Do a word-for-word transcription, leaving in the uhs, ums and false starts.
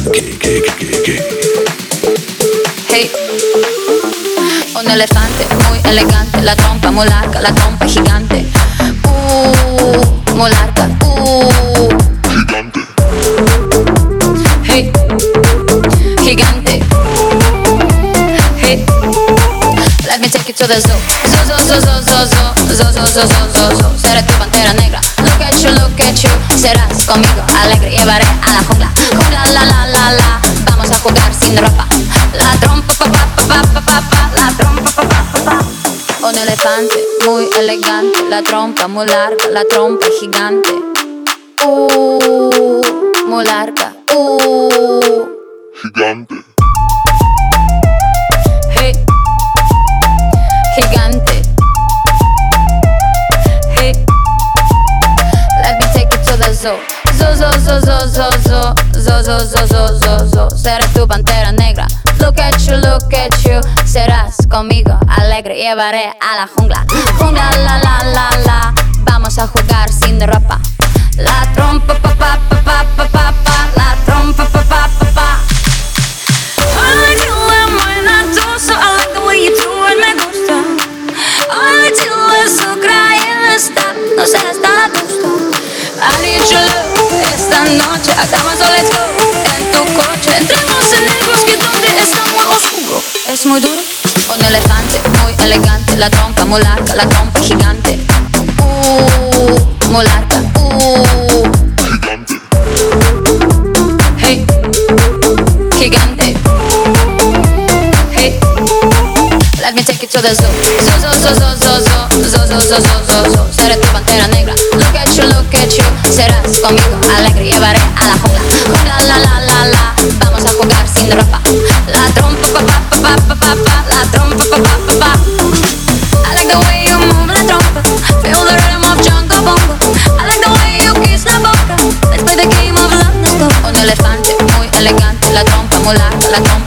¿Qué, qué, qué, qué? Hey, un elefante muy elegante, la trompa muy larga, la trompa gigante. Uh, muy larga. Uh, Gigante. hey, gigante. Hey, let me take you to the zoo. Zoo, zoo, zoo, zoo, zoo, zoo, zoo, zoo, zoo, zoo, zoo, zoo. Seré tu pantera negra. Look at you, look at you. Serás conmigo alegre, llevaré a la jungla. Jungla, la, la, la, la. Vamos a jugar sin ropa. La trompa, pa, pa, pa, pa, pa, pa, la trompa, pa, pa, pa, pa. Un elefante muy elegante, la trompa muy larga, la trompa gigante. Uh, muy larga. Uh, Gigante. hey, gigante. Hey, let me take you to the zoo. Zoo, zoo, zoo, zoo, zoo, zoo, zoo, zoo, zoo, zoo, zoo, zoo. Seré tu pantera negra. Look at you, look at you. Serás conmigo alegre, llevaré a la jungla. Jungla, la, la, la, la. Vamos a jugar sin ropa. La trompa, pa, pa, pa, pa, pa, pa, pa. La trompa, pa, pa, pa, pa. I like you and buena tú, so I like the way you do it, me gusta. Ay, tú eso creen estar, no sé, está a gusto. I need your love, esta noche hagamos so let's go. En tu coche, entremos en el bosque donde está muy oscuro. Es muy duro. Un elefante muy elegante, la trompa muy larga, la trompa gigante. Uh, muy larga. Uh, Gigante. hey, gigante. Hey, let me take you to the zoo. Zoo, zoo, zoo, zoo, zoo, zoo, zoo, zoo, zoo, zoo, zoo, zoo. Seré tu pantera negra. Look at you, look at you. Serás conmigo alegre, llevaré a la jungla. Jungla, la, la, la, la. Vamos a jugar sin ropa. La trompa, pa, pa, pa, pa, pa, pa. La trompa, pa, pa, pa, pa. I like the way you move la trompa. Feel the rhythm of Jungle Bongo. I like the way you kiss la boca. Let's play the game of love, let's go. Un elefante muy elegante, la trompa muy larga, la trompa